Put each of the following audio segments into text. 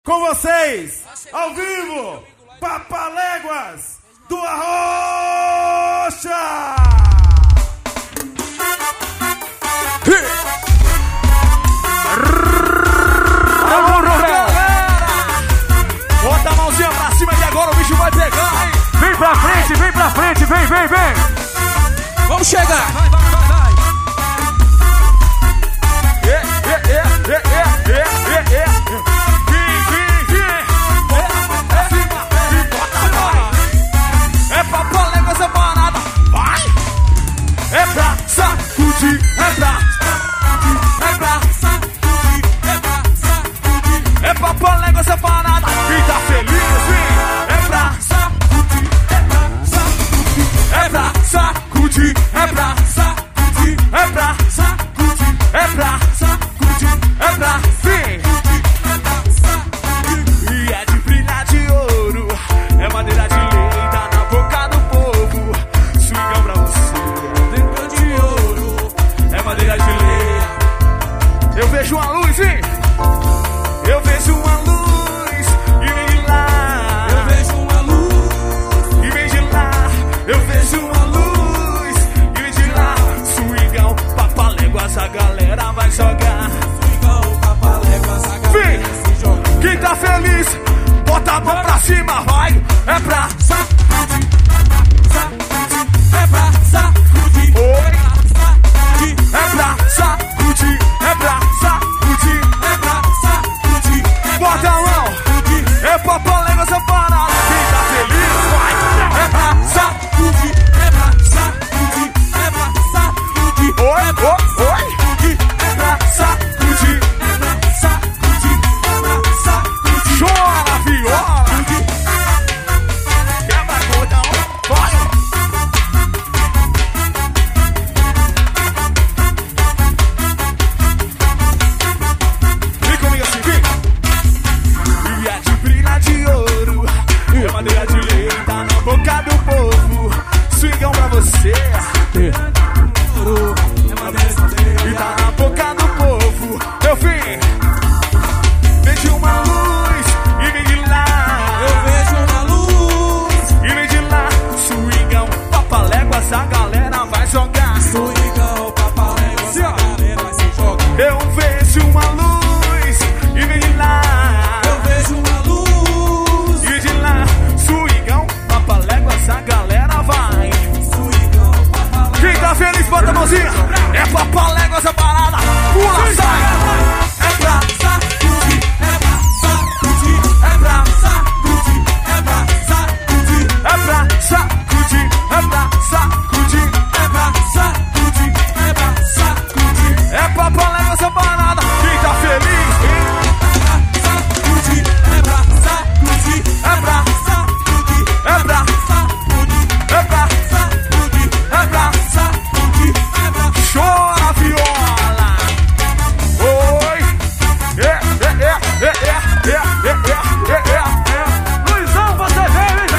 Com vocês, ao vivo, Papaléguas do Arrocha! Bota a mãozinha pra cima que agora o bicho vai pegar, hein? Vem pra frente, vem pra frente, vem, vem, vem! Vamos chegar! Vai, vai, vai, vai! É Papaléguas essa parada, vai! É pra sacudir, é pra sacudir, é pra sacudir. É Papaléguas essa parada, quem tá feliz, sim! É pra sacudir, é pra sacudir, é pra sacudir, é pra sacudir, é pra sacudir, é pra sim! E é de brilhar de ouro, é madeira de lei, tá na boca do povo. Swingão pra você, dentro de ouro, é madeira de lei. Eu vejo uma luz, hein? Eu vejo uma luz e vem de lá. Eu vejo uma luz e vem de lá. Eu vejo uma luz e vem de lá. Swingão, Papaléguas, a galera vai jogar. Swingão, Papaléguas, a galera se joga. Quem tá feliz, bota a mão pra cima, vai. É pra sacudir, é pra sacudir, oi. É pra sacudir, é pra sacudir, é pra sacudir. Bota a mão, é Papaléguas essa parada. Quem tá feliz, vai. É pra sacudir, é pra sacudir, é pra sacudir, oi, oi, oi. É pra sacudir, é pra sacudir, é pra sacudir. Chora, viola. Quebra cordão, vai. Vem comigo assim, vem. E é de brilha de ouro, é madeira de lei, tá na boca do povo. Swingão pra você. Ouro, é madeira de lei, e tá na boca do povo. Eu vim. Vejo uma luz e vem de lá. Eu vejo uma luz e vem de lá. Swingão, Papaléguas, a galera vai jogar. Swingão, Papaléguas, a galera vai se jogar. Eu vejo uma luz e vem de lá. Eu vejo uma luz e de lá. Swingão, Papaléguas, a galera vai. Swingão, Papaléguas. Quem tá feliz, bota a mãozinha. É Papaléguas a parada. Pula, sai. É pra sacudir, é pra sacudir, é pra sacudir, é pra sacudir, é pra sacudir, é pra sacudir, é pra sacudir, é pra sacudir. É Papaléguas a parada. Quem tá feliz, hein? É pra sacudir, é pra sacudir, é pra sacudir, é pra sacudir, é pra sacudir, é pra chora, viola. Oi. Luizão, você veio, hein, velho?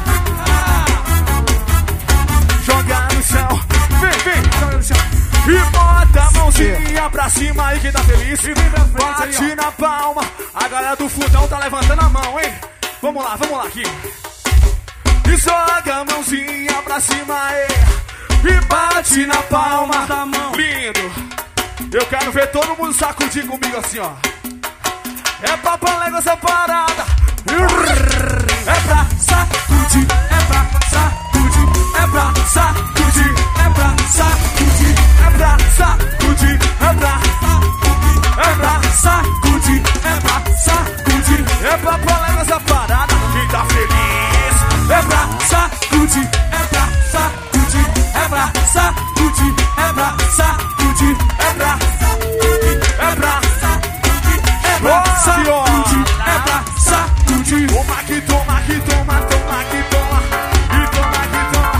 Joga no chão, vem, joga no chão. E bota a mãozinha pra cima aí, quem tá feliz. Bate na palma, a galera do fundão tá levantando a mão, hein? Vamos lá aqui. E joga a mãozinha pra cima aí. E bate na palma da mão. Lindo. Eu quero ver todo mundo sacudir comigo assim, ó. É Papaléguas essa parada. É pra sacudir, é pra sacudir, é pra sacudir, é pra sacudir, é pra sacudir, é pra sacudir, é pra sacudir, é pra sacudir. É Papaléguas essa parada. Quem tá feliz? É pra sacudir, é pra sacudir, é pra sacudir, é pra sacudir, é pra sacudir, é pra sacudir, é pra sacudir, é pra sacudir. Toma que toma, que toma, toma que toma, e toma que toma.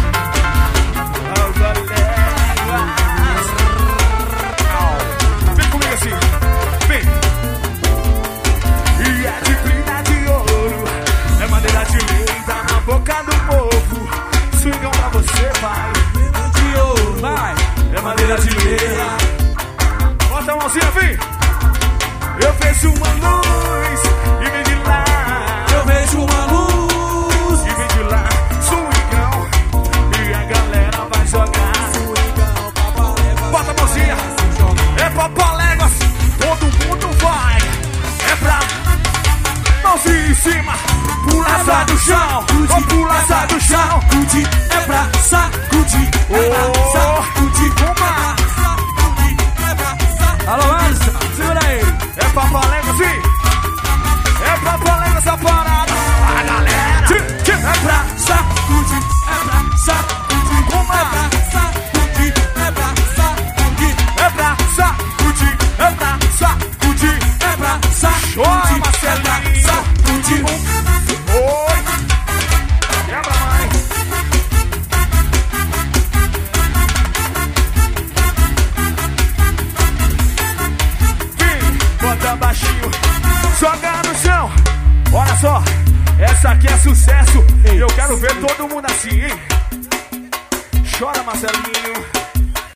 Papaléguas. Vem comigo assim, vem. E é de brilha de ouro, é madeira de lei, tá na boca do povo. Swingão pra você, vai. De ouro, vai. É madeira de lei. Bota a mãozinha, vem. Eu vejo uma luz e vem de sai do chão. Vou pular, sai do chão. É pra sacudir. Alô, Alisson, segura aí. É Papaléguas, sim. É Papaléguas essa parada. A galera. É pra sacudir. É pra sacudir. É pra sacudir. É pra sacudir. É pra sacudir. Chora, Marcelinho. Oi. Quebra mais. Bota baixinho, joga no chão. Olha só, essa aqui é sucesso. Eu quero ver todo mundo assim, hein? Chora, Marcelinho.